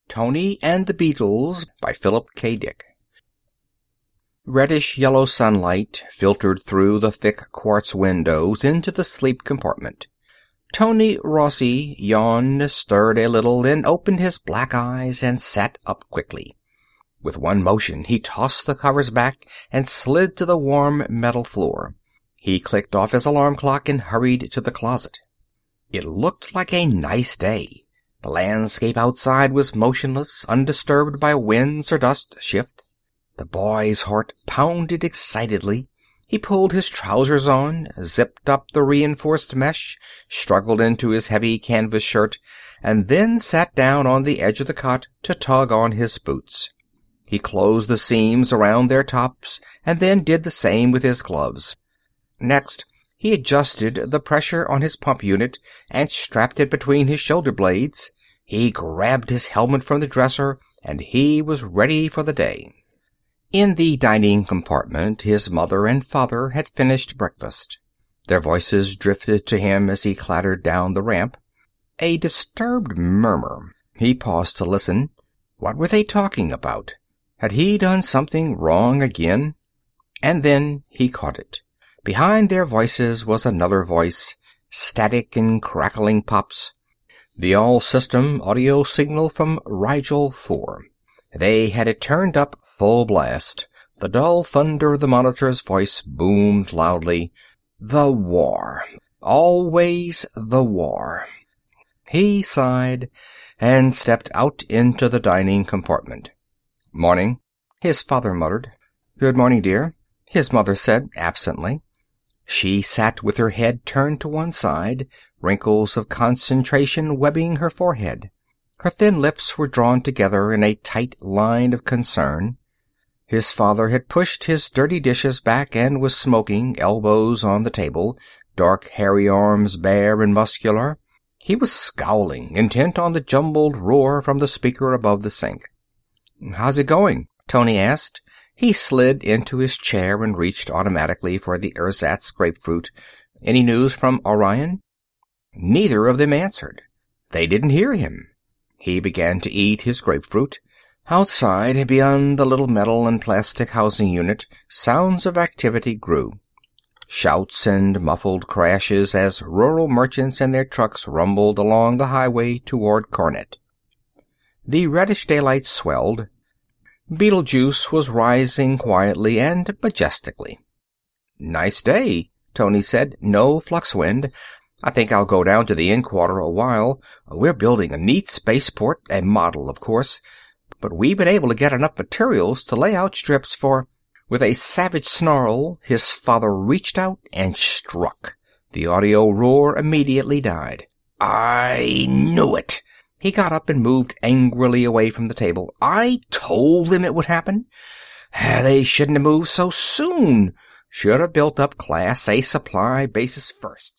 Tony and the Beetles by Philip K. Dick. Reddish-yellow sunlight filtered through the thick quartz windows into the sleep compartment. Tony Rossi yawned, stirred a little, then opened his black eyes and sat up quickly. With one motion, he tossed the covers back and slid to the warm metal floor. He clicked off his alarm clock and hurried to the closet. It looked like a nice day. The landscape outside was motionless, undisturbed by winds or dust shift. The boy's heart pounded excitedly. He pulled his trousers on, zipped up the reinforced mesh, struggled into his heavy canvas shirt, and then sat down on the edge of the cot to tug on his boots. He closed the seams around their tops, and then did the same with his gloves. Next, he adjusted the pressure on his pump unit and strapped it between his shoulder blades. He grabbed his helmet from the dresser, and he was ready for the day. In the dining compartment, his mother and father had finished breakfast. Their voices drifted to him as he clattered down the ramp. A disturbed murmur. He paused to listen. What were they talking about? Had he done something wrong again? And then he caught it. Behind their voices was another voice, static and crackling pops. The all-system audio signal from Rigel 4. They had it turned up full blast. The dull thunder of the monitor's voice boomed loudly. The war. Always the war. He sighed and stepped out into the dining compartment. "Morning," his father muttered. "Good morning, dear," his mother said absently. She sat with her head turned to one side, wrinkles of concentration webbing her forehead. Her thin lips were drawn together in a tight line of concern. His father had pushed his dirty dishes back and was smoking, elbows on the table, dark hairy arms bare and muscular. He was scowling, intent on the jumbled roar from the speaker above the sink. "How's it going?" Tony asked. He slid into his chair and reached automatically for the ersatz grapefruit. "Any news from Orion?" Neither of them answered. They didn't hear him. He began to eat his grapefruit. Outside, beyond the little metal and plastic housing unit, sounds of activity grew. Shouts and muffled crashes as rural merchants and their trucks rumbled along the highway toward Carnet. The reddish daylight swelled. Betelgeuse was rising quietly and majestically. "Nice day," Tony said. "No flux wind. I think I'll go down to the Inn Quarter a while. We're building a neat spaceport, a model, of course, but we've been able to get enough materials to lay out strips for—" With a savage snarl, his father reached out and struck. The audio roar immediately died. "I knew it!" He got up and moved angrily away from the table. "I told them it would happen. They shouldn't have moved so soon. Should have built up Class A supply bases first."